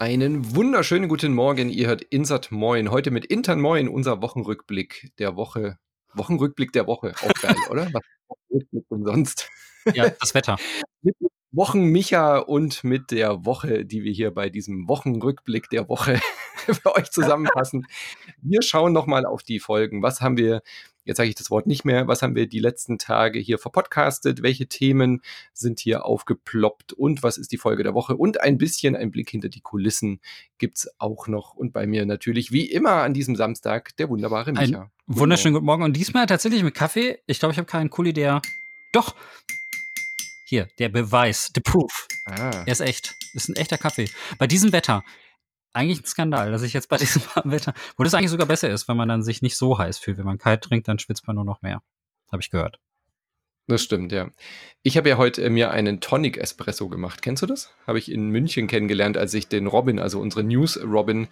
Einen wunderschönen guten Morgen, ihr hört Insert Moin. Heute mit Intern Moin, unser Wochenrückblick der Woche. Wochenrückblick der Woche, auch geil, oder? Was ist Wochenrückblick denn sonst? Ja, das Wetter. Mit Wochenmicha und mit der Woche, die wir hier bei diesem Wochenrückblick der Woche für euch zusammenfassen. Wir schauen nochmal auf die Folgen. Was haben wir, jetzt sage ich das Wort nicht mehr, was haben wir die letzten Tage hier verpodcastet? Welche Themen sind hier aufgeploppt? Und was ist die Folge der Woche? Und ein bisschen ein Blick hinter die Kulissen gibt's auch noch. Und bei mir natürlich, wie immer an diesem Samstag, der wunderbare Micha. Wunderschönen guten Morgen. Und diesmal tatsächlich mit Kaffee. Ich glaube, ich habe keinen Kuli, der... Doch! Hier, der Beweis, the proof. Er ist echt. Ist ein echter Kaffee. Bei diesem Wetter, eigentlich ein Skandal, dass ich jetzt bei diesem Wetter, wo das eigentlich sogar besser ist, wenn man dann sich nicht so heiß fühlt. Wenn man kalt trinkt, dann schwitzt man nur noch mehr. Habe ich gehört. Das stimmt, ja. Ich habe ja heute mir einen Tonic Espresso gemacht. Kennst du das? Habe ich in München kennengelernt, als ich den Robin, also unsere News-Robin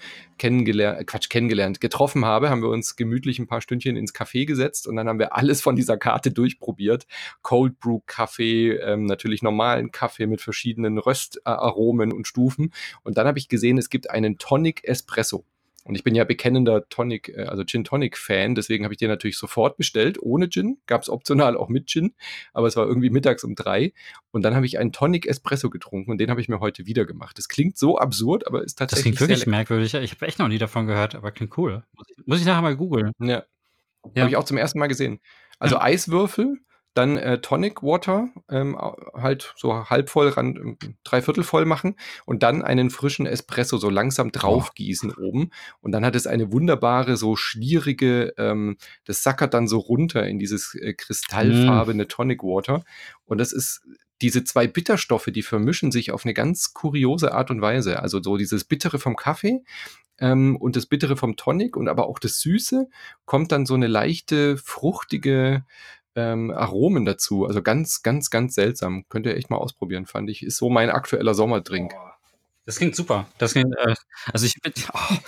getroffen habe, haben wir uns gemütlich ein paar Stündchen ins Café gesetzt und dann haben wir alles von dieser Karte durchprobiert. Cold Brew Kaffee, natürlich normalen Kaffee mit verschiedenen Röstaromen und Stufen. Und dann habe ich gesehen, es gibt einen Tonic Espresso. Und ich bin ja bekennender Tonic, also Gin Tonic Fan, deswegen habe ich den natürlich sofort bestellt, ohne Gin, gab es optional auch mit Gin, aber es war irgendwie mittags um 3 und dann habe ich einen Tonic Espresso getrunken und den habe ich mir heute wieder gemacht. Das klingt so absurd, aber ist tatsächlich. Das klingt wirklich merkwürdig. Ich habe echt noch nie davon gehört, aber klingt cool. Muss ich nachher mal googeln. Ja. Habe ich auch zum ersten Mal gesehen. Also ja. Eiswürfel, dann Tonic Water, halt so halb voll, dreiviertel voll machen und dann einen frischen Espresso so langsam draufgießen oben. Und dann hat es eine wunderbare, so schlierige, das sackert dann so runter in dieses kristallfarbene Tonic Water. Und das ist, diese zwei Bitterstoffe, die vermischen sich auf eine ganz kuriose Art und Weise. Also so dieses Bittere vom Kaffee und das Bittere vom Tonic und aber auch das Süße, kommt dann so eine leichte, fruchtige Aromen dazu. Also ganz, ganz, ganz seltsam. Könnt ihr echt mal ausprobieren, fand ich. Ist so mein aktueller Sommerdrink. Das klingt super. Das klingt, also ich bin,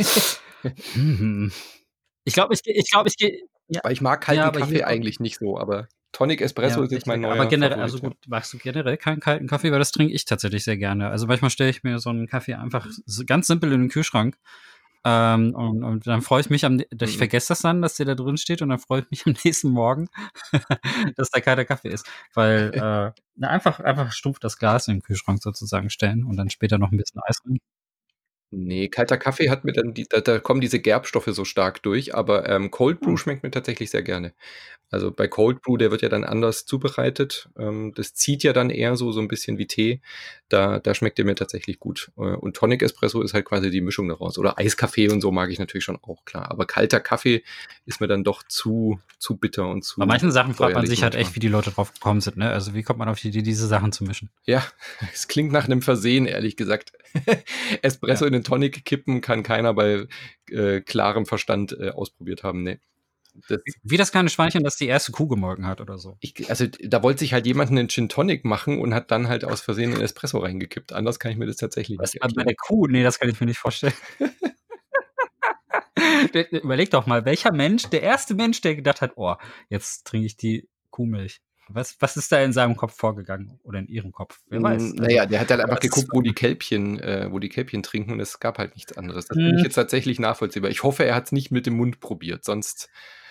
ich glaube, ich gehe. Ja. Weil ich mag kalten Kaffee eigentlich nicht so, aber Tonic Espresso ist jetzt mein neuer Aber generell, Favorit, also gut, magst du generell keinen kalten Kaffee, weil das trinke ich tatsächlich sehr gerne. Also manchmal stelle ich mir so einen Kaffee einfach so ganz simpel in den Kühlschrank. Und dann freue ich mich, ich vergesse das dann, dass der da drin steht und dann freue ich mich am nächsten Morgen, dass da kalter Kaffee ist. Weil einfach stumpf das Glas in den Kühlschrank sozusagen stellen und dann später noch ein bisschen Eis rein. Nee, kalter Kaffee hat mir dann, da kommen diese Gerbstoffe so stark durch, aber Cold Brew schmeckt mir tatsächlich sehr gerne. Also bei Cold Brew, der wird ja dann anders zubereitet. Das zieht ja dann eher so ein bisschen wie Tee. Da schmeckt der mir tatsächlich gut. Und Tonic Espresso ist halt quasi die Mischung daraus. Oder Eiskaffee und so mag ich natürlich schon auch, klar. Aber kalter Kaffee ist mir dann doch zu bitter und zu. Bei manchen Sachen fragt man sich halt echt, wie die Leute drauf gekommen sind, ne? Also wie kommt man auf die Idee, diese Sachen zu mischen? Ja, es klingt nach einem Versehen, ehrlich gesagt. Espresso in den Tonic kippen kann keiner bei klarem Verstand ausprobiert haben, ne. Wie das kleine Schweinchen, das die erste Kuh gemolken hat oder so. Also da wollte sich halt jemand einen Gin Tonic machen und hat dann halt aus Versehen einen Espresso reingekippt. Anders kann ich mir das tatsächlich nicht erklären. Bei der Kuh? Nee, das kann ich mir nicht vorstellen. Überleg doch mal, der erste Mensch, der gedacht hat, oh, jetzt trinke ich die Kuhmilch. Was ist da in seinem Kopf vorgegangen? Oder in ihrem Kopf? Wer weiß. Naja, der hat halt einfach geguckt, wo die Kälbchen trinken und es gab halt nichts anderes. Das finde ich jetzt tatsächlich nachvollziehbar. Ich hoffe, er hat es nicht mit dem Mund probiert, sonst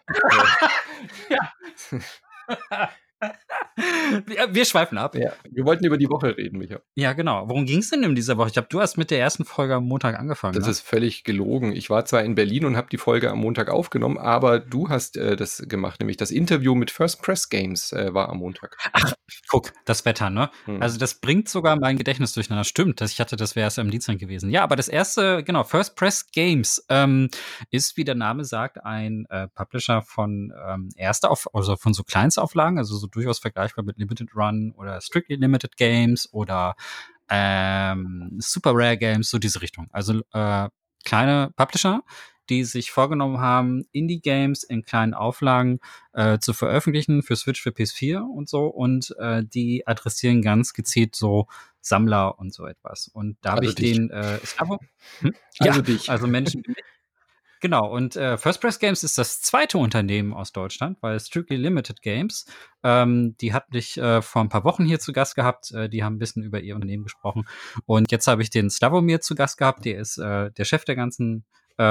Wir schweifen ab. Ja, wir wollten über die Woche reden, Micha. Ja, genau. Worum ging es denn in dieser Woche? Ich glaube, du hast mit der ersten Folge am Montag angefangen. Das ist völlig gelogen. Ich war zwar in Berlin und habe die Folge am Montag aufgenommen, aber du hast das gemacht, nämlich das Interview mit First Press Games war am Montag. Ach, guck, das Wetter, ne? Also das bringt sogar mein Gedächtnis durcheinander. Stimmt, ich hatte, das wäre erst am Dienstag gewesen. Ja, aber das erste, genau, First Press Games ist, wie der Name sagt, ein Publisher von also von so Kleinstauflagen, also so durchaus vergleichbar mit Limited Run oder Strictly Limited Games oder Super Rare Games, so diese Richtung. Also kleine Publisher, die sich vorgenommen haben, Indie-Games in kleinen Auflagen zu veröffentlichen für Switch, für PS4 und so. Und die adressieren ganz gezielt so Sammler und so etwas. Und da habe ich den... dich. Also Menschen... Genau, und First Press Games ist das zweite Unternehmen aus Deutschland, weil Strictly Limited Games, die hatte ich vor ein paar Wochen hier zu Gast gehabt, die haben ein bisschen über ihr Unternehmen gesprochen. Und jetzt habe ich den Slavomir zu Gast gehabt, der ist der Chef der ganzen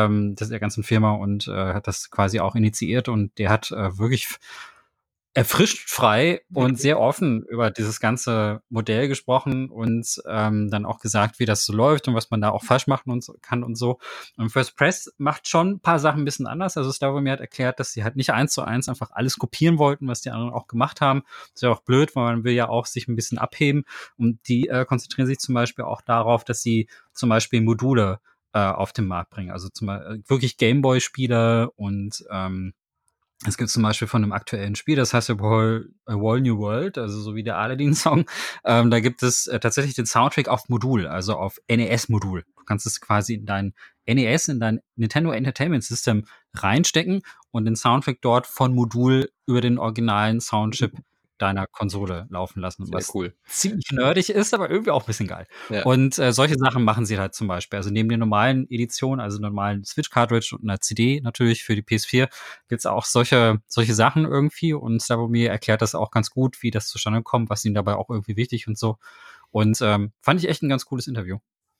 Firma und hat das quasi auch initiiert und der hat wirklich erfrischt frei und sehr offen über dieses ganze Modell gesprochen und dann auch gesagt, wie das so läuft und was man da auch falsch machen und so, kann und so. Und First Press macht schon ein paar Sachen ein bisschen anders. Also Slavomir hat erklärt, dass sie halt nicht 1:1 einfach alles kopieren wollten, was die anderen auch gemacht haben. Das ist ja auch blöd, weil man will ja auch sich ein bisschen abheben. Und die konzentrieren sich zum Beispiel auch darauf, dass sie zum Beispiel Module auf den Markt bringen. Also zum Beispiel wirklich Gameboy-Spiele und es gibt zum Beispiel von einem aktuellen Spiel, das heißt A Whole New World, also so wie der Aladdin-Song. Da gibt es tatsächlich den Soundtrack auf Modul, also auf NES-Modul. Du kannst es quasi in dein NES, in dein Nintendo Entertainment System reinstecken und den Soundtrack dort von Modul über den originalen Soundchip deiner Konsole laufen lassen. Sehr Was cool. ziemlich nerdig ist, aber irgendwie auch ein bisschen geil. Ja. Und solche Sachen machen sie halt zum Beispiel. Also neben den normalen Editionen, also normalen Switch-Cartridge und einer CD natürlich für die PS4, gibt's auch solche Sachen irgendwie. Und Slavomir erklärt das auch ganz gut, wie das zustande kommt, was ihnen dabei auch irgendwie wichtig und so. Und fand ich echt ein ganz cooles Interview.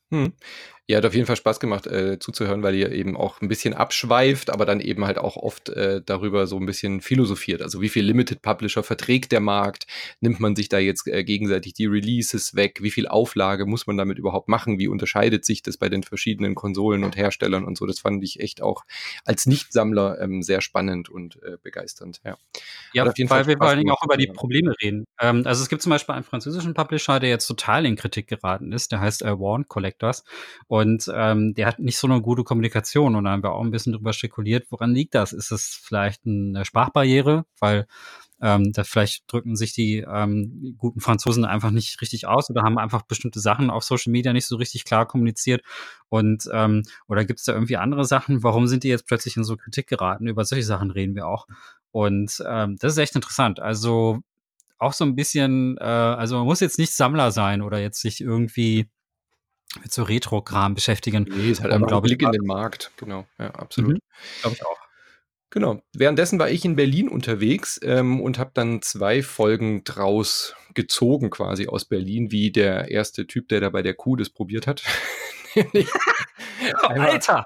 Ja, hat auf jeden Fall Spaß gemacht zuzuhören, weil ihr eben auch ein bisschen abschweift, aber dann eben halt auch oft darüber so ein bisschen philosophiert. Also wie viel Limited Publisher verträgt der Markt? Nimmt man sich da jetzt gegenseitig die Releases weg? Wie viel Auflage muss man damit überhaupt machen? Wie unterscheidet sich das bei den verschiedenen Konsolen und Herstellern und so? Das fand ich echt auch als Nichtsammler sehr spannend und begeisternd. Ja, weil wir vor allen Dingen auch über die Probleme reden. Also es gibt zum Beispiel einen französischen Publisher, der jetzt total in Kritik geraten ist. Der heißt Warn Collectors. Und der hat nicht so eine gute Kommunikation. Und da haben wir auch ein bisschen drüber spekuliert, woran liegt das? Ist es vielleicht eine Sprachbarriere? Weil da vielleicht drücken sich die guten Franzosen einfach nicht richtig aus oder haben einfach bestimmte Sachen auf Social Media nicht so richtig klar kommuniziert. Und oder gibt es da irgendwie andere Sachen? Warum sind die jetzt plötzlich in so Kritik geraten? Über solche Sachen reden wir auch. Und das ist echt interessant. Also auch so ein bisschen, also man muss jetzt nicht Sammler sein oder jetzt sich irgendwie mit so Retro-Kram beschäftigen. Nee, ist halt einfach ein Blick in den Markt. Genau, ja, absolut. Glaube ich auch. Genau. Währenddessen war ich in Berlin unterwegs und habe dann 2 Folgen draus gezogen quasi aus Berlin, wie der erste Typ, der da bei der Kuh das probiert hat. Alter!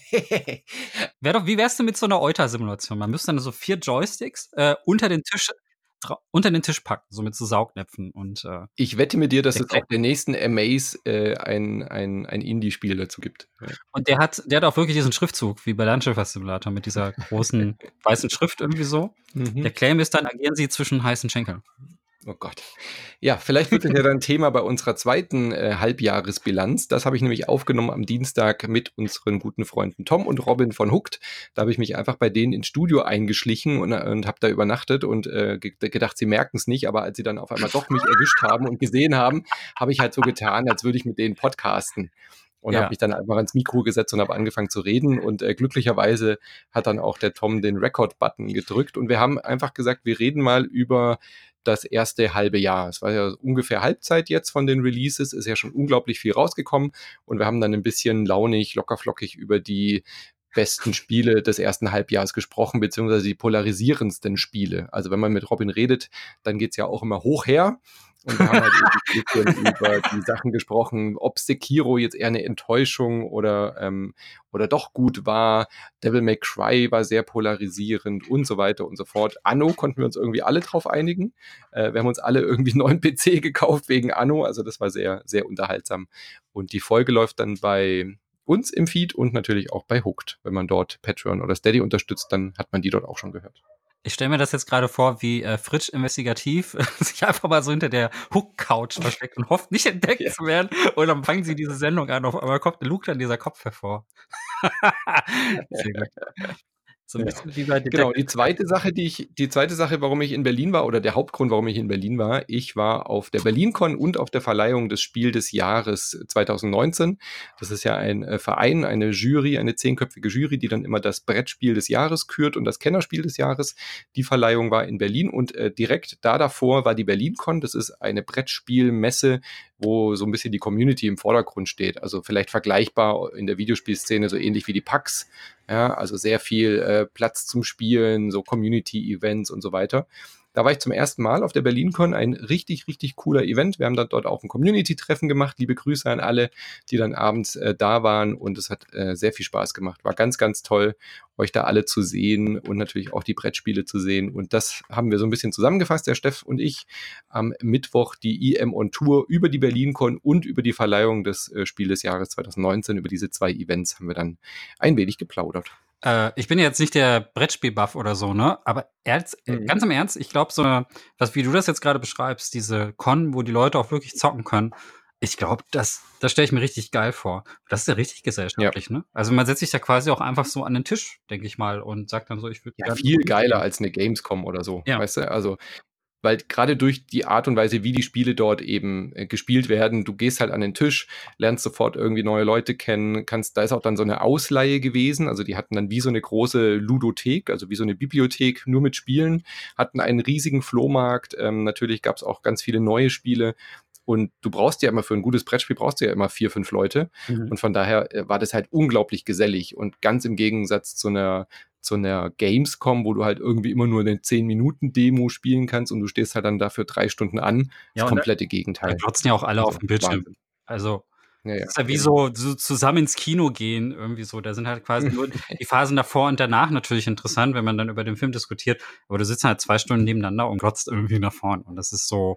Wie wär's denn mit so einer Euter-Simulation? Man müsste dann so 4 Joysticks unter den Tisch packen, so mit so Saugnäpfen und ich wette mit dir, dass es auf der nächsten Amaze ein Indie-Spiel dazu gibt. Ja. Und der hat auch wirklich diesen Schriftzug, wie bei Landschiffer Simulator, mit dieser großen weißen Schrift irgendwie so. Der Claim ist dann, agieren Sie zwischen heißen Schenkeln. Oh Gott. Ja, vielleicht wird das ja dann Thema bei unserer zweiten Halbjahresbilanz. Das habe ich nämlich aufgenommen am Dienstag mit unseren guten Freunden Tom und Robin von Hooked. Da habe ich mich einfach bei denen ins Studio eingeschlichen und habe da übernachtet und gedacht, sie merken es nicht. Aber als sie dann auf einmal doch mich erwischt haben und gesehen haben, habe ich halt so getan, als würde ich mit denen podcasten. Und habe mich dann einfach ans Mikro gesetzt und habe angefangen zu reden. Und glücklicherweise hat dann auch der Tom den Record-Button gedrückt. Und wir haben einfach gesagt, wir reden mal über das erste halbe Jahr. Es war ja ungefähr Halbzeit jetzt von den Releases, ist ja schon unglaublich viel rausgekommen. Und wir haben dann ein bisschen launig, lockerflockig über die besten Spiele des ersten Halbjahres gesprochen, beziehungsweise die polarisierendsten Spiele. Also wenn man mit Robin redet, dann geht's ja auch immer hoch her. Und wir haben halt ein bisschen über die Sachen gesprochen, ob Sekiro jetzt eher eine Enttäuschung oder doch gut war. Devil May Cry war sehr polarisierend und so weiter und so fort. Anno konnten wir uns irgendwie alle drauf einigen. Wir haben uns alle irgendwie einen neuen PC gekauft wegen Anno. Also das war sehr, sehr unterhaltsam. Und die Folge läuft dann bei uns im Feed und natürlich auch bei Hooked. Wenn man dort Patreon oder Steady unterstützt, dann hat man die dort auch schon gehört. Ich stelle mir das jetzt gerade vor, wie Fritsch investigativ sich einfach mal so hinter der Hook-Couch versteckt und hofft, nicht entdeckt zu werden. Und dann fangen sie diese Sendung an, auf einmal lugt dann dieser Kopf hervor. Sehr gut. So ein bisschen wie bei genau, die zweite Sache, warum ich in Berlin war, oder der Hauptgrund, warum ich in Berlin war, ich war auf der BerlinCon und auf der Verleihung des Spiel des Jahres 2019. Das ist ja ein Verein, eine Jury, eine 10-köpfige Jury, die dann immer das Brettspiel des Jahres kürt und das Kennerspiel des Jahres. Die Verleihung war in Berlin und direkt davor war die BerlinCon. Das ist eine Brettspielmesse, wo so ein bisschen die Community im Vordergrund steht. Also vielleicht vergleichbar in der Videospielszene so ähnlich wie die PAX. Ja, also sehr viel Platz zum Spielen, so Community-Events und so weiter. Da war ich zum ersten Mal auf der BerlinCon, ein richtig, richtig cooler Event. Wir haben dann dort auch ein Community-Treffen gemacht. Liebe Grüße an alle, die dann abends da waren, und es hat sehr viel Spaß gemacht. War ganz, ganz toll, euch da alle zu sehen und natürlich auch die Brettspiele zu sehen. Und das haben wir so ein bisschen zusammengefasst, der Steff und ich, am Mittwoch die EM on Tour über die BerlinCon und über die Verleihung des Spiel des Jahres 2019. Über diese 2 Events haben wir dann ein wenig geplaudert. Ich bin jetzt nicht der Brettspiel-Buff oder so, ne? Aber ganz im Ernst, ich glaube, wie du das jetzt gerade beschreibst, diese Con, wo die Leute auch wirklich zocken können, ich glaube, das stelle ich mir richtig geil vor. Das ist ja richtig gesellschaftlich, ne? Also man setzt sich da quasi auch einfach so an den Tisch, denke ich mal, und sagt dann so, ich würde ja, viel geiler als eine Gamescom oder so, weißt du? Also weil gerade durch die Art und Weise, wie die Spiele dort eben gespielt werden, du gehst halt an den Tisch, lernst sofort irgendwie neue Leute kennen, da ist auch dann so eine Ausleihe gewesen, also die hatten dann wie so eine große Ludothek, also wie so eine Bibliothek, nur mit Spielen, hatten einen riesigen Flohmarkt, natürlich gab es auch ganz viele neue Spiele, und du brauchst ja immer für ein gutes Brettspiel, brauchst du ja immer 4, 5 Leute. Und von daher war das halt unglaublich gesellig, und ganz im Gegensatz zu einer Gamescom, wo du halt irgendwie immer nur eine 10-Minuten-Demo spielen kannst und du stehst halt dann dafür 3 Stunden an. Das komplette Gegenteil. Da glotzen ja auch alle auf dem Bildschirm. Wahnsinn. Also das ist ja wie so zusammen ins Kino gehen, irgendwie so. Da sind halt quasi nur die Phasen davor und danach natürlich interessant, wenn man dann über den Film diskutiert. Aber du sitzt halt 2 Stunden nebeneinander und glotzt irgendwie nach vorn. Und das ist so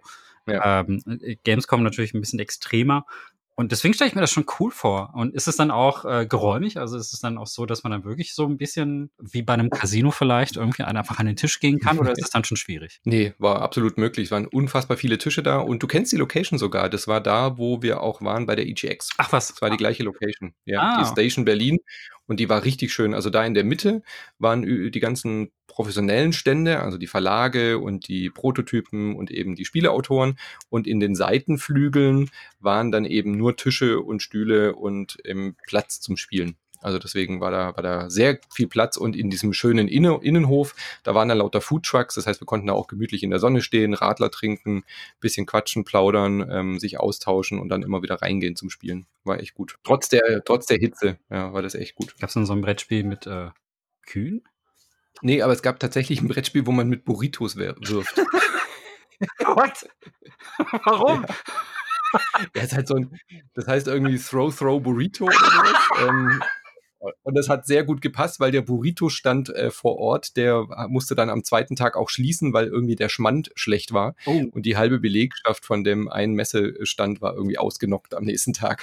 Gamescom natürlich ein bisschen extremer. Und deswegen stelle ich mir das schon cool vor. Und ist es dann auch geräumig? Also ist es dann auch so, dass man dann wirklich so ein bisschen wie bei einem Casino vielleicht irgendwie einfach an den Tisch gehen kann? Oder ist es dann schon schwierig? Nee, war absolut möglich. Es waren unfassbar viele Tische da. Und du kennst die Location sogar. Das war da, wo wir auch waren bei der EGX. Ach was? Das war die gleiche Location. Ja, die Station Berlin. Und die war richtig schön. Also da in der Mitte waren die ganzen professionellen Stände, also die Verlage und die Prototypen und eben die Spieleautoren. Und in den Seitenflügeln waren dann eben nur Tische und Stühle und Platz zum Spielen. Also deswegen war da sehr viel Platz, und in diesem schönen Innenhof, da waren dann lauter Foodtrucks, das heißt, wir konnten da auch gemütlich in der Sonne stehen, Radler trinken, bisschen quatschen, plaudern, sich austauschen und dann immer wieder reingehen zum Spielen. War echt gut. Trotz der Hitze, ja, war das echt gut. Gab es dann so ein Brettspiel mit Kühen? Nee, aber es gab tatsächlich ein Brettspiel, wo man mit Burritos wirft. What? Warum? Ja, ist halt das heißt irgendwie Throw Burrito oder sowas. Und das hat sehr gut gepasst, weil der Burrito-Stand vor Ort, der musste dann am 2. Tag auch schließen, weil irgendwie der Schmand schlecht war. Oh. Und die halbe Belegschaft von dem einen Messestand war irgendwie ausgenockt am nächsten Tag.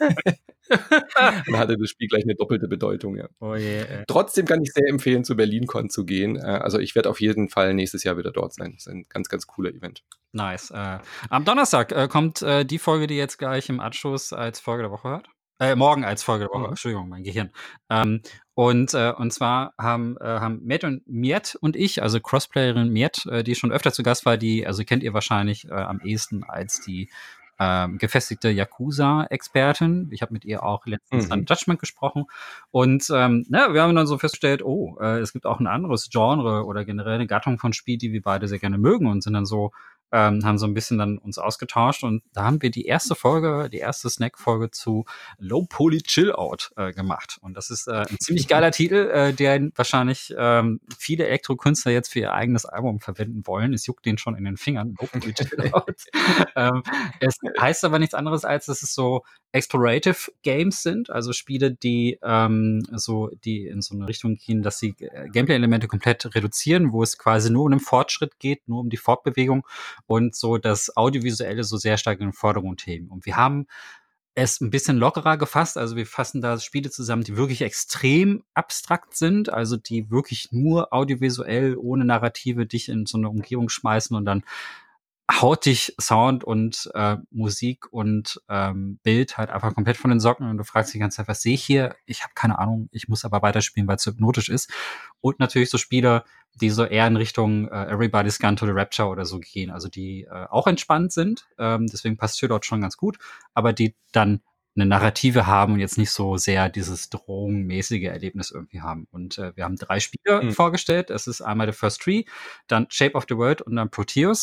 Dann hatte das Spiel gleich eine doppelte Bedeutung, ja. Oh yeah. Trotzdem kann ich sehr empfehlen, zur BerlinCon zu gehen. Also ich werde auf jeden Fall nächstes Jahr wieder dort sein. Das ist ein ganz, ganz cooler Event. Nice. Am Donnerstag kommt die Folge, die jetzt gleich im Anschluss als Folge der Woche hört. Morgen als Folge der Woche, Entschuldigung, mein Gehirn. Und zwar haben Miet und ich, also Crossplayerin Miet, die schon öfter zu Gast war, also kennt ihr wahrscheinlich am ehesten als die gefestigte Yakuza-Expertin. Ich habe mit ihr auch letztens an Judgment gesprochen. Und wir haben dann so festgestellt, es gibt auch ein anderes Genre oder generell eine Gattung von Spiel, die wir beide sehr gerne mögen, und sind dann so haben so ein bisschen dann uns ausgetauscht, und da haben wir die erste Snack-Folge zu Low Poly Chill Out gemacht. Und das ist ein ziemlich geiler Titel, der wahrscheinlich viele Elektrokünstler jetzt für ihr eigenes Album verwenden wollen. Es juckt denen schon in den Fingern. Low Poly Chill Out. Es heißt aber nichts anderes, als dass es so Explorative Games sind, also Spiele, die in so eine Richtung gehen, dass sie Gameplay-Elemente komplett reduzieren, wo es quasi nur um den Fortschritt geht, nur um die Fortbewegung, und so das Audiovisuelle so sehr stark in den Vordergrund heben. Und wir haben es ein bisschen lockerer gefasst, also wir fassen da Spiele zusammen, die wirklich extrem abstrakt sind, also die wirklich nur audiovisuell, ohne Narrative dich in so eine Umgebung schmeißen, und dann haut dich Sound und Musik und Bild halt einfach komplett von den Socken, und du fragst dich die ganze Zeit, was sehe ich hier? Ich habe keine Ahnung, ich muss aber weiterspielen, weil es hypnotisch ist. Und natürlich so Spiele, die so eher in Richtung Everybody's Gone to the Rapture oder so gehen, also die auch entspannt sind, deswegen passt Chill dort schon ganz gut, aber die dann eine Narrative haben und jetzt nicht so sehr dieses drohungsmäßige Erlebnis irgendwie haben. Und wir haben 3 Spiele vorgestellt. Es ist einmal The First Tree, dann Shape of the World und dann Proteus.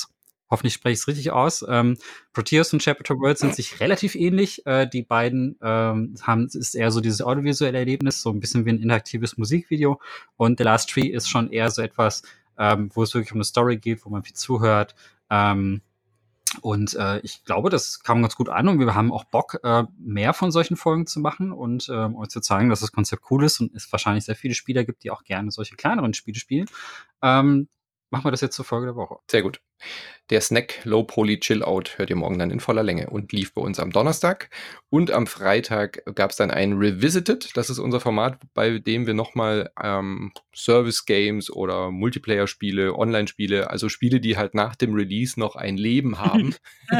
hoffentlich spreche ich es richtig aus. Proteus und Chapter World sind sich relativ ähnlich. Die beiden ist eher so dieses audiovisuelle Erlebnis, so ein bisschen wie ein interaktives Musikvideo. Und The Last Tree ist schon eher so etwas, wo es wirklich um eine Story geht, wo man viel zuhört. Und ich glaube, das kam ganz gut an und wir haben auch Bock, mehr von solchen Folgen zu machen und euch zu zeigen, dass das Konzept cool ist und es wahrscheinlich sehr viele Spieler gibt, die auch gerne solche kleineren Spiele spielen. Machen wir das jetzt zur Folge der Woche. Sehr gut. Der Snack Low Poly Chill Out hört ihr morgen dann in voller Länge und lief bei uns am Donnerstag. Und am Freitag gab es dann ein Revisited. Das ist unser Format, bei dem wir nochmal Service-Games oder Multiplayer-Spiele, Online-Spiele, also Spiele, die halt nach dem Release noch ein Leben haben,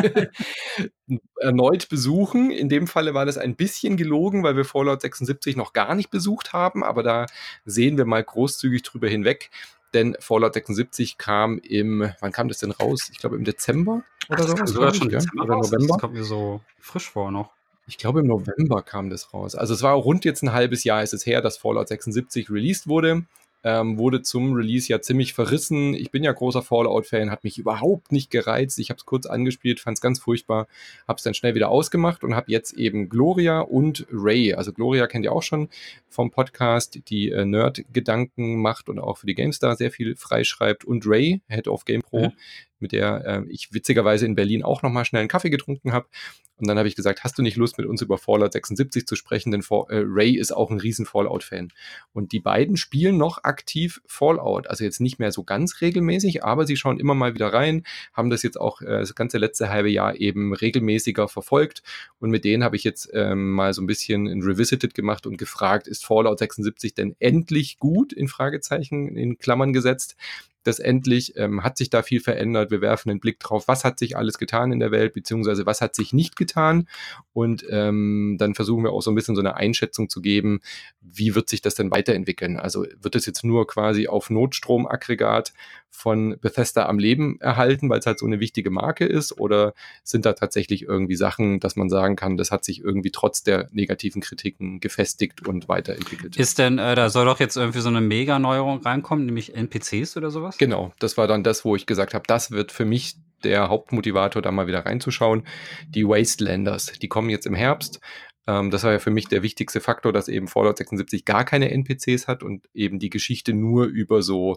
erneut besuchen. In dem Falle war das ein bisschen gelogen, weil wir Fallout 76 noch gar nicht besucht haben. Aber da sehen wir mal großzügig drüber hinweg. Denn Fallout 76 kam wann kam das denn raus? Ich glaube im Dezember oder so. Das sogar schon Dezember oder November. Das kommt mir so frisch vor noch. Ich glaube im November kam das raus. Also es war rund jetzt ein halbes Jahr ist es her, dass Fallout 76 released wurde. Wurde zum Release ja ziemlich verrissen. Ich bin ja großer Fallout-Fan, hat mich überhaupt nicht gereizt. Ich habe es kurz angespielt, fand es ganz furchtbar, habe es dann schnell wieder ausgemacht und habe jetzt eben Gloria und Ray. Also Gloria kennt ihr auch schon vom Podcast, die Nerd-Gedanken macht und auch für die GameStar sehr viel freischreibt. Und Ray, Head of GamePro, mit der ich witzigerweise in Berlin auch nochmal schnell einen Kaffee getrunken habe. Und dann habe ich gesagt, hast du nicht Lust, mit uns über Fallout 76 zu sprechen? Denn Ray ist auch ein riesen Fallout-Fan. Und die beiden spielen noch aktiv Fallout. Also jetzt nicht mehr so ganz regelmäßig, aber sie schauen immer mal wieder rein, haben das jetzt auch das ganze letzte halbe Jahr eben regelmäßiger verfolgt. Und mit denen habe ich jetzt mal so ein bisschen ein Revisited gemacht und gefragt, ist Fallout 76 denn endlich gut? In Fragezeichen, in Klammern gesetzt. Das endlich hat sich da viel verändert. Wir werfen einen Blick drauf, was hat sich alles getan in der Welt, beziehungsweise was hat sich nicht getan. Und dann versuchen wir auch so ein bisschen so eine Einschätzung zu geben, wie wird sich das denn weiterentwickeln? Also wird es jetzt nur quasi auf Notstromaggregat von Bethesda am Leben erhalten, weil es halt so eine wichtige Marke ist? Oder sind da tatsächlich irgendwie Sachen, dass man sagen kann, das hat sich irgendwie trotz der negativen Kritiken gefestigt und weiterentwickelt? Ist denn, da soll doch jetzt irgendwie so eine Mega-Neuerung reinkommen, nämlich NPCs oder sowas? Genau, das war dann das, wo ich gesagt habe, das wird für mich der Hauptmotivator, da mal wieder reinzuschauen. Die Wastelanders, die kommen jetzt im Herbst. Das war ja für mich der wichtigste Faktor, dass eben Fallout 76 gar keine NPCs hat und eben die Geschichte nur über so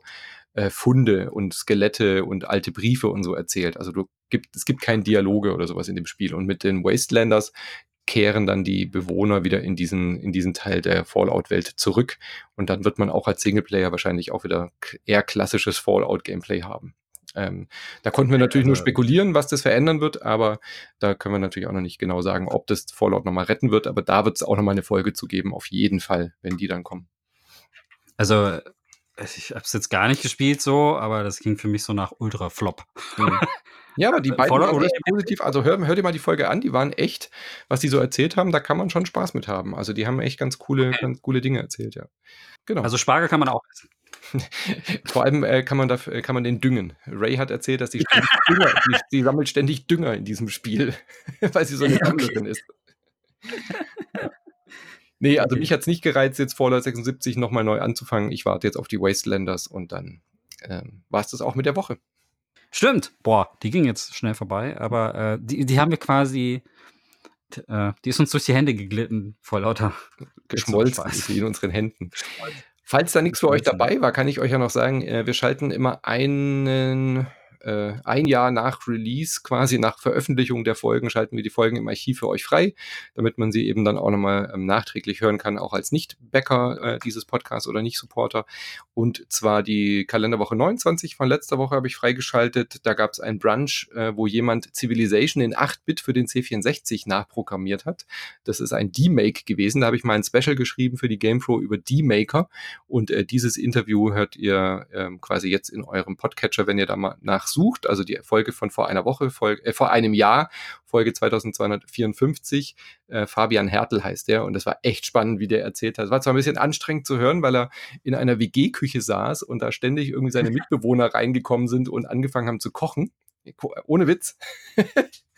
Funde und Skelette und alte Briefe und so erzählt. Also es gibt keinen Dialoge oder sowas in dem Spiel. Und mit den Wastelanders kehren dann die Bewohner wieder in diesen Teil der Fallout-Welt zurück. Und dann wird man auch als Singleplayer wahrscheinlich auch wieder eher klassisches Fallout-Gameplay haben. Da konnten wir natürlich nur spekulieren, was das verändern wird, aber da können wir natürlich auch noch nicht genau sagen, ob das Fallout nochmal retten wird. Aber da wird es auch nochmal eine Folge zu geben, auf jeden Fall, wenn die dann kommen. Also ich habe es jetzt gar nicht gespielt so, aber das ging für mich so nach Ultra-Flop. Ja, aber die beiden waren echt positiv. Also hör dir mal die Folge an, die waren echt, was die so erzählt haben, da kann man schon Spaß mit haben. Also die haben echt ganz coole Dinge erzählt, ja. Genau. Also Spargel kann man auch essen. Vor allem kann man den düngen. Ray hat erzählt, dass sie sammelt ständig Dünger in diesem Spiel, weil sie so eine Sammlerin ist. Ja. Nee, also mich hat es nicht gereizt, jetzt Fallout 76 nochmal neu anzufangen. Ich warte jetzt auf die Wastelanders und dann war es das auch mit der Woche. Stimmt. Boah, die ging jetzt schnell vorbei, aber die haben wir quasi, die ist uns durch die Hände geglitten, vor lauter geschmolzen ist sie in unseren Händen. Falls da nichts für euch dabei war, kann ich euch ja noch sagen, wir schalten immer ein Jahr nach Release, quasi nach Veröffentlichung der Folgen, schalten wir die Folgen im Archiv für euch frei, damit man sie eben dann auch nochmal nachträglich hören kann, auch als Nicht-Backer dieses Podcasts oder Nicht-Supporter. Und zwar die Kalenderwoche 29 von letzter Woche habe ich freigeschaltet. Da gab es einen Brunch, wo jemand Civilization in 8-Bit für den C64 nachprogrammiert hat. Das ist ein D-Make gewesen. Da habe ich mal ein Special geschrieben für die GamePro über D-Maker. Und dieses Interview hört ihr quasi jetzt in eurem Podcatcher, wenn ihr da mal nachsucht. Also die Folge von vor einem Jahr, Folge 2254. Fabian Hertel heißt der. Und das war echt spannend, wie der erzählt hat. Es war zwar ein bisschen anstrengend zu hören, weil er in einer WG-Küche saß und da ständig irgendwie seine Mitbewohner reingekommen sind und angefangen haben zu kochen. Ohne Witz.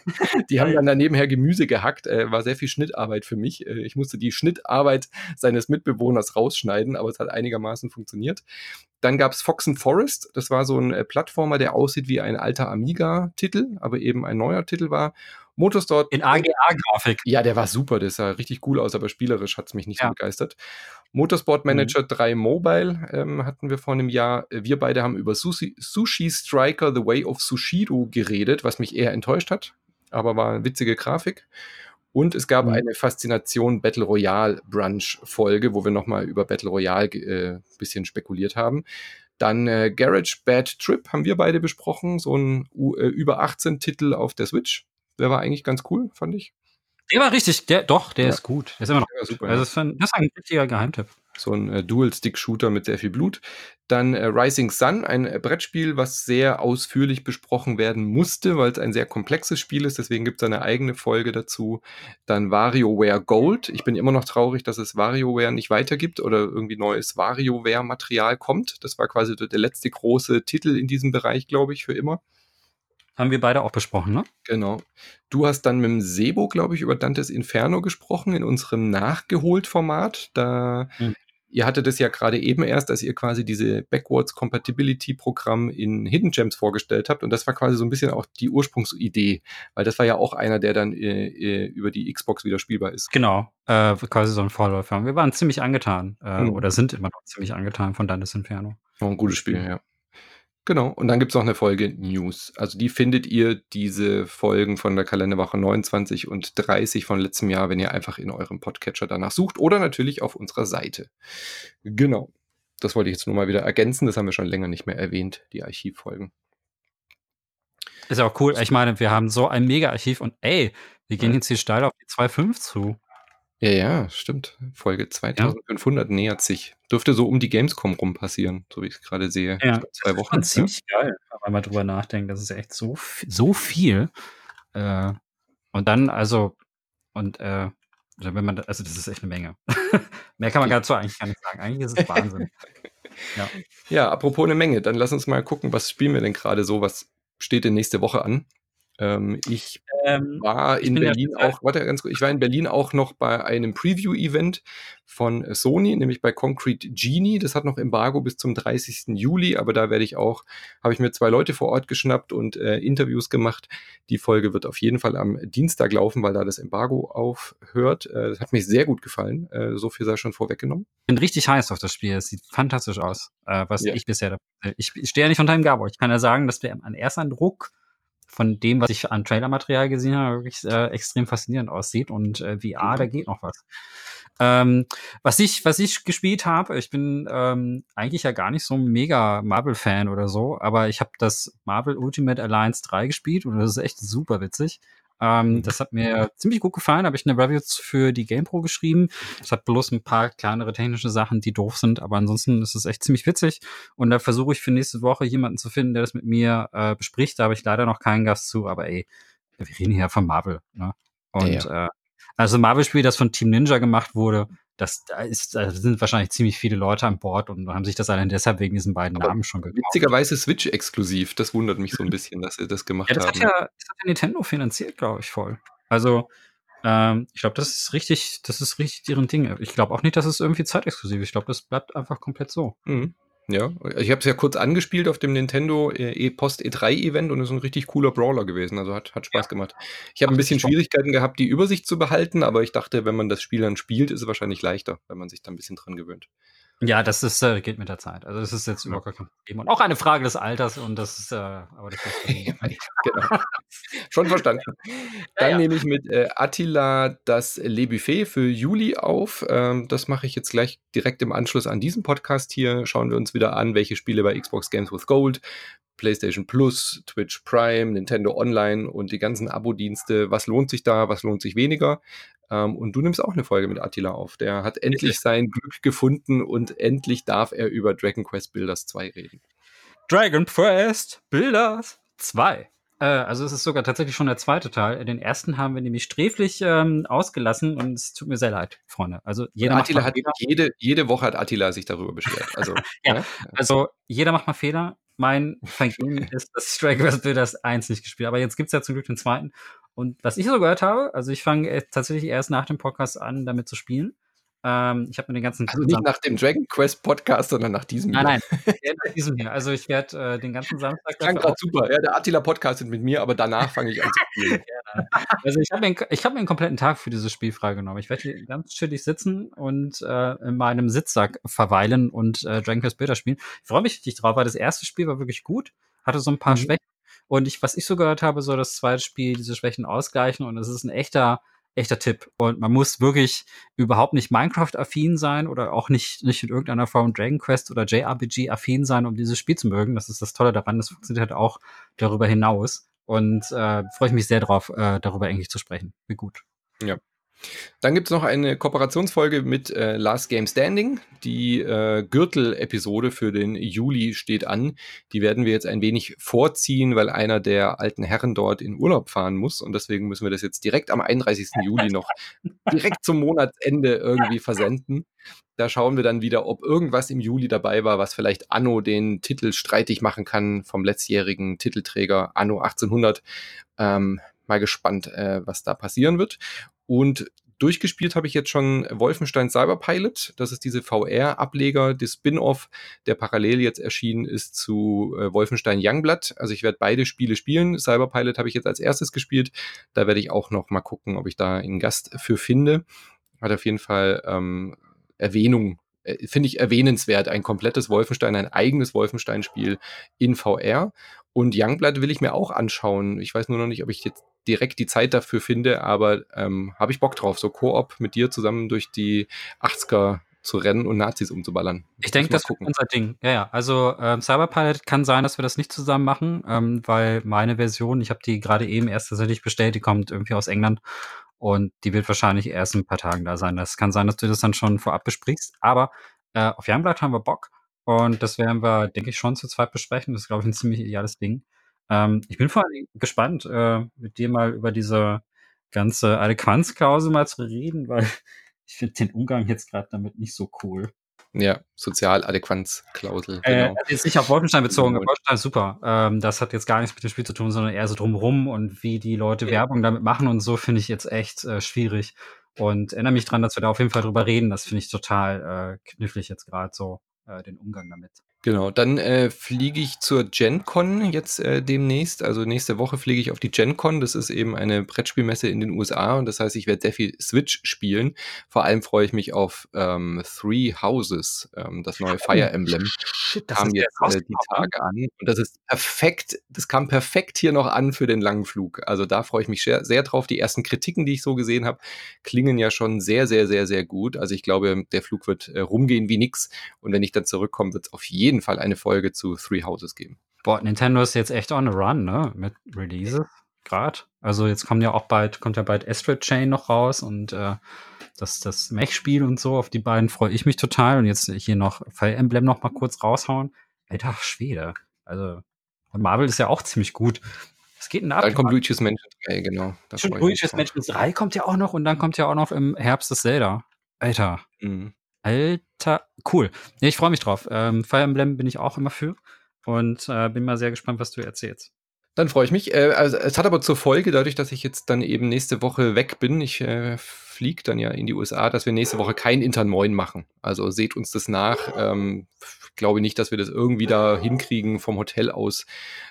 Die haben dann nebenher Gemüse gehackt, war sehr viel Schnittarbeit für mich. Ich musste die Schnittarbeit seines Mitbewohners rausschneiden, aber es hat einigermaßen funktioniert. Dann gab es Fox and Forest, das war so ein Plattformer, der aussieht wie ein alter Amiga-Titel, aber eben ein neuer Titel war. Motorsport. In AGA-Grafik. Ja, der war super, das sah richtig cool aus, aber spielerisch hat es mich nicht so begeistert. Motorsport Manager 3 Mobile hatten wir vor einem Jahr. Wir beide haben über Sushi Striker The Way of Sushiro geredet, was mich eher enttäuscht hat, aber war eine witzige Grafik. Und es gab eine Faszination Battle Royale Brunch Folge, wo wir nochmal über Battle Royale bisschen spekuliert haben. Dann Garage Bad Trip haben wir beide besprochen, so ein über 18 Titel auf der Switch. Der war eigentlich ganz cool, fand ich. Der war richtig, der ist gut. Der ist immer noch super. Also das ist ein richtiger Geheimtipp. So ein Dual-Stick-Shooter mit sehr viel Blut. Dann Rising Sun, ein Brettspiel, was sehr ausführlich besprochen werden musste, weil es ein sehr komplexes Spiel ist. Deswegen gibt es eine eigene Folge dazu. Dann WarioWare Gold. Ich bin immer noch traurig, dass es WarioWare nicht weitergibt oder irgendwie neues WarioWare-Material kommt. Das war quasi der letzte große Titel in diesem Bereich, glaube ich, für immer. Haben wir beide auch besprochen, ne? Genau. Du hast dann mit dem Sebo, glaube ich, über Dantes Inferno gesprochen in unserem Nachgeholt-Format. Ihr hattet es ja gerade eben erst, als ihr quasi diese Backwards-Compatibility-Programm in Hidden Gems vorgestellt habt. Und das war quasi so ein bisschen auch die Ursprungsidee, weil das war ja auch einer, der dann über die Xbox wieder spielbar ist. Genau, quasi so ein Vorläufer. Wir waren ziemlich angetan oder sind immer noch ziemlich angetan von Dantes Inferno. Oh, ein gutes Spiel, ja. Genau, und dann gibt es noch eine Folge News. Also die findet ihr, diese Folgen von der Kalenderwoche 29 und 30 von letztem Jahr, wenn ihr einfach in eurem Podcatcher danach sucht oder natürlich auf unserer Seite. Genau, das wollte ich jetzt nur mal wieder ergänzen. Das haben wir schon länger nicht mehr erwähnt, die Archivfolgen. Ist ja auch cool. Ich meine, wir haben so ein Mega-Archiv und wir gehen jetzt hier steil auf die 2.5 zu. Ja, stimmt. Folge 2500 nähert sich. Dürfte so um die Gamescom rum passieren, so wie ich es gerade sehe. Ja, 2 Wochen. Das ist ziemlich geil, wenn man drüber nachdenkt. Das ist echt so viel. Und dann, wenn man, das ist echt eine Menge. Mehr kann man dazu eigentlich gar nicht sagen. Eigentlich ist es Wahnsinn. Ja, apropos eine Menge, dann lass uns mal gucken, was spielen wir denn gerade so, was steht denn nächste Woche an? Ich war in Berlin auch noch bei einem Preview-Event von Sony, nämlich bei Concrete Genie. Das hat noch Embargo bis zum 30. Juli, aber da habe ich mir 2 Leute vor Ort geschnappt und Interviews gemacht. Die Folge wird auf jeden Fall am Dienstag laufen, weil da das Embargo aufhört. Das hat mich sehr gut gefallen. So viel sei schon vorweggenommen. Ich bin richtig heiß auf das Spiel. Es sieht fantastisch aus, ich bisher. Ich stehe ja nicht unter dem Gabo. Ich kann ja sagen, dass wir an ersten Eindruck von dem, was ich an Trailermaterial gesehen habe, wirklich extrem faszinierend aussieht und VR, da geht noch was. Was ich gespielt habe, ich bin eigentlich ja gar nicht so ein mega Marvel-Fan oder so, aber ich habe das Marvel Ultimate Alliance 3 gespielt und das ist echt super witzig. Das hat mir ziemlich gut gefallen, habe ich eine Review für die GamePro geschrieben. Es hat bloß ein paar kleinere technische Sachen, die doof sind, aber ansonsten ist es echt ziemlich witzig. Und da versuche ich für nächste Woche jemanden zu finden, der das mit mir bespricht. Da habe ich leider noch keinen Gast zu, aber wir reden hier von Marvel, ne? Und also Marvel-Spiel, das von Team Ninja gemacht wurde, da sind wahrscheinlich ziemlich viele Leute an Bord und haben sich das allein deshalb wegen diesen beiden Namen schon gekauft. Witzigerweise Switch-exklusiv. Das wundert mich so ein bisschen, dass sie das gemacht haben. Das hat Nintendo finanziert, glaube ich, voll. Also, ich glaube, das ist richtig deren Ding. Ich glaube auch nicht, dass es irgendwie zeitexklusiv ist. Ich glaube, das bleibt einfach komplett so. Mhm. Ja, ich habe es ja kurz angespielt auf dem Nintendo Post-E3-Event und es ist ein richtig cooler Brawler gewesen. Also hat Spaß gemacht. Ich habe ein bisschen Schwierigkeiten gehabt, die Übersicht zu behalten, aber ich dachte, wenn man das Spiel dann spielt, ist es wahrscheinlich leichter, wenn man sich da ein bisschen dran gewöhnt. Ja, das geht mit der Zeit. Also das ist jetzt überhaupt kein Problem. Und auch eine Frage des Alters und das ist, aber das ist genau. Schon verstanden. Dann nehme ich mit Attila das Le Buffet für Juli auf. Das mache ich jetzt gleich direkt im Anschluss an diesen Podcast hier. Schauen wir uns wieder an, welche Spiele bei Xbox Games with Gold, PlayStation Plus, Twitch Prime, Nintendo Online und die ganzen Abo-Dienste. Was lohnt sich da, was lohnt sich weniger? Und du nimmst auch eine Folge mit Attila auf. Der hat endlich sein Glück gefunden und endlich darf er über Dragon Quest Builders 2 reden. Dragon Quest Builders 2. Also es ist sogar tatsächlich schon der zweite Teil. Den ersten haben wir nämlich sträflich ausgelassen und es tut mir sehr leid, Freunde. Also jede Woche hat Attila sich darüber beschwert. Also, also jeder macht mal Fehler. Mein Vergehen ist, dass ich Dragon Quest Builders 1 nicht gespielt habe. Aber jetzt gibt es ja zum Glück den zweiten. Und was ich so gehört habe, also ich fange tatsächlich erst nach dem Podcast an, damit zu spielen. Ich habe mir den ganzen Also nicht nach dem Dragon Quest Podcast, sondern nach diesem hier. Nein, nach diesem hier. Also ich werde den ganzen Samstag klang gerade super. Ja, der Attila podcastet mit mir, aber danach fange ich an zu spielen. Also ich habe mir einen kompletten Tag für dieses Spiel freigenommen. Ich werde hier ganz chillig sitzen und in meinem Sitzsack verweilen und Dragon Quest Builder spielen. Ich freue mich richtig drauf, weil das erste Spiel war wirklich gut, hatte so ein paar Schwächen. Und was ich so gehört habe, soll das zweite Spiel diese Schwächen ausgleichen. Und es ist ein echter Tipp. Und man muss wirklich überhaupt nicht Minecraft-affin sein oder auch nicht in irgendeiner Form Dragon Quest oder JRPG-affin sein, um dieses Spiel zu mögen. Das ist das Tolle daran. Das funktioniert halt auch darüber hinaus. Und freue ich mich sehr drauf, darüber eigentlich zu sprechen. Wie gut. Ja. Dann gibt es noch eine Kooperationsfolge mit Last Game Standing. Die Gürtel-Episode für den Juli steht an. Die werden wir jetzt ein wenig vorziehen, weil einer der alten Herren dort in Urlaub fahren muss. Und deswegen müssen wir das jetzt direkt am 31. Juli noch direkt zum Monatsende irgendwie versenden. Da schauen wir dann wieder, ob irgendwas im Juli dabei war, was vielleicht Anno den Titel streitig machen kann vom letztjährigen Titelträger Anno 1800. Mal gespannt, was da passieren wird. Und durchgespielt habe ich jetzt schon Wolfenstein Cyberpilot. Das ist diese VR-Ableger, des Spin-off, der parallel jetzt erschienen ist zu Wolfenstein Youngblood. Also ich werde beide Spiele spielen. Cyberpilot habe ich jetzt als erstes gespielt. Da werde ich auch noch mal gucken, ob ich da einen Gast für finde. Hat auf jeden Fall Erwähnung, finde ich erwähnenswert. Ein komplettes Wolfenstein, ein eigenes Wolfenstein-Spiel in VR. Und Youngblood will ich mir auch anschauen. Ich weiß nur noch nicht, ob ich jetzt direkt die Zeit dafür finde, aber habe ich Bock drauf, so Koop mit dir zusammen durch die 80er zu rennen und Nazis umzuballern. Ich denke, das ist unser Ding. Ja. Also Cyberpilot kann sein, dass wir das nicht zusammen machen, weil meine Version, ich habe die gerade eben erst tatsächlich bestellt, die kommt irgendwie aus England und die wird wahrscheinlich erst in ein paar Tagen da sein. Das kann sein, dass du das dann schon vorab besprichst, aber auf Youngblood haben wir Bock und das werden wir, denke ich, schon zu zweit besprechen. Das ist, glaube ich, ein ziemlich ideales Ding. Ich bin vor allem gespannt, mit dir mal über diese ganze Adäquanzklausel mal zu reden, weil ich finde den Umgang jetzt gerade damit nicht so cool. Ja, Sozialadäquanzklausel, genau. Jetzt nicht auf Wolfenstein bezogen, aber Wolfenstein ist super. Das hat jetzt gar nichts mit dem Spiel zu tun, sondern eher so drumherum und wie die Leute Werbung damit machen und so, finde ich jetzt echt schwierig. Und erinnere mich dran, dass wir da auf jeden Fall drüber reden. Das finde ich total knifflig jetzt gerade so, den Umgang damit. Genau, dann fliege ich zur GenCon jetzt demnächst. Also nächste Woche fliege ich auf die GenCon. Das ist eben eine Brettspielmesse in den USA und das heißt, ich werde sehr viel Switch spielen. Vor allem freue ich mich auf Three Houses, das neue Fire Emblem. Shit, das kam ist jetzt die Tage an und das ist perfekt. Das kam perfekt hier noch an für den langen Flug. Also da freue ich mich sehr, sehr drauf. Die ersten Kritiken, die ich so gesehen habe, klingen ja schon sehr, sehr, sehr, sehr gut. Also ich glaube, der Flug wird rumgehen wie nix. Und wenn ich dann zurückkomme, wird es auf jeden Fall eine Folge zu Three Houses geben. Boah, Nintendo ist jetzt echt on a run, ne? Mit Releases gerade. Also jetzt kommt ja bald Astral Chain noch raus und das Mech-Spiel und so, auf die beiden freue ich mich total. Und jetzt hier noch Fire Emblem noch mal kurz raushauen. Alter Schwede. Also, und Marvel ist ja auch ziemlich gut. Was geht denn da ab? Dann kommt Luigi's Mansion 3, genau. Stimmt, Luigi's Mansion 3 kommt ja auch noch und dann kommt ja auch noch im Herbst das Zelda. Alter. Alter, cool. Ja, ich freue mich drauf. Fire Emblem bin ich auch immer für und bin mal sehr gespannt, was du erzählst. Dann freue ich mich. Also, es hat aber zur Folge, dadurch, dass ich jetzt dann eben nächste Woche weg bin, ich fliege dann ja in die USA, dass wir nächste Woche kein Intern Moin machen. Also seht uns das nach. Glaube nicht, dass wir das irgendwie da hinkriegen, vom Hotel aus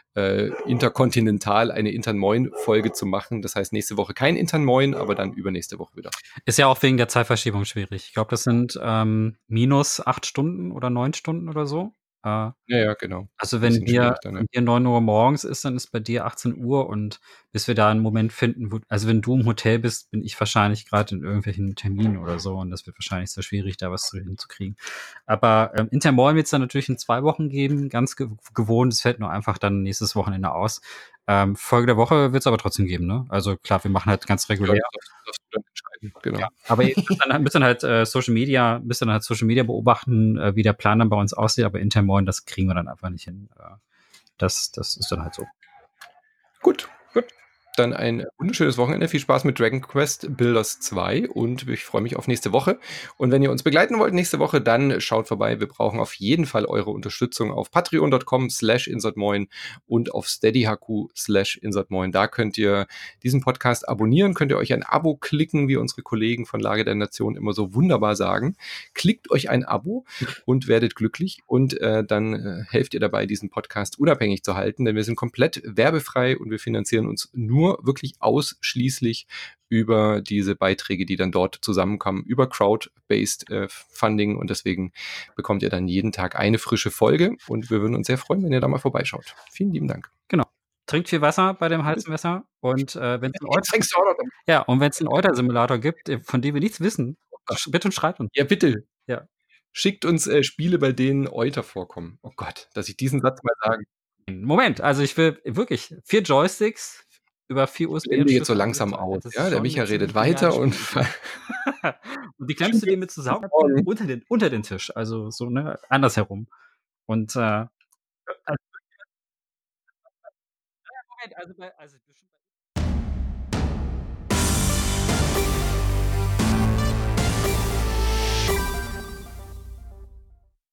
interkontinental eine Intern Moin-Folge zu machen. Das heißt, nächste Woche kein Intern Moin, aber dann übernächste Woche wieder. Ist ja auch wegen der Zeitverschiebung schwierig. Ich glaube, das sind minus 8 Stunden oder 9 Stunden oder so. Ja, genau. Also wenn hier 9 Uhr morgens ist, dann ist bei dir 18 Uhr und bis wir da einen Moment finden, also wenn du im Hotel bist, bin ich wahrscheinlich gerade in irgendwelchen Terminen oder so und das wird wahrscheinlich sehr schwierig, da was hinzukriegen. Aber Intermall wird es dann natürlich in 2 Wochen geben, ganz gewohnt, es fällt nur einfach dann nächstes Wochenende aus. Folge der Woche wird es aber trotzdem geben, ne? Also klar, wir machen halt ganz regulär. Genau. Ja, aber ihr müsst dann halt Social Media beobachten, wie der Plan dann bei uns aussieht, aber intern morgen, das kriegen wir dann einfach nicht hin. Das ist dann halt so. Gut. dann ein wunderschönes Wochenende. Viel Spaß mit Dragon Quest Builders 2 und ich freue mich auf nächste Woche. Und wenn ihr uns begleiten wollt nächste Woche, dann schaut vorbei. Wir brauchen auf jeden Fall eure Unterstützung auf patreon.com/insertmoin und auf steadyhq/insertmoin. Da könnt ihr diesen Podcast abonnieren, könnt ihr euch ein Abo klicken, wie unsere Kollegen von Lage der Nation immer so wunderbar sagen. Klickt euch ein Abo und werdet glücklich und dann helft ihr dabei, diesen Podcast unabhängig zu halten, denn wir sind komplett werbefrei und wir finanzieren uns nur wirklich ausschließlich über diese Beiträge, die dann dort zusammenkommen, über Crowd-based Funding und deswegen bekommt ihr dann jeden Tag eine frische Folge und wir würden uns sehr freuen, wenn ihr da mal vorbeischaut. Vielen lieben Dank. Genau. Trinkt viel Wasser bei dem heißen Messer und wenn es einen Euter-Simulator gibt, von dem wir nichts wissen, bitte schreibt uns. Ja, bitte. Ja. Schickt uns Spiele, bei denen Euter vorkommen. Oh Gott, dass ich diesen Satz mal sage. Moment, also ich will wirklich 4 Joysticks über 4 USB. Ich jetzt so langsam aus. Ja, der Micha redet weiter und und die klemmst du dir mit zusammen unter den Tisch, also so ne andersherum. Und Moment, also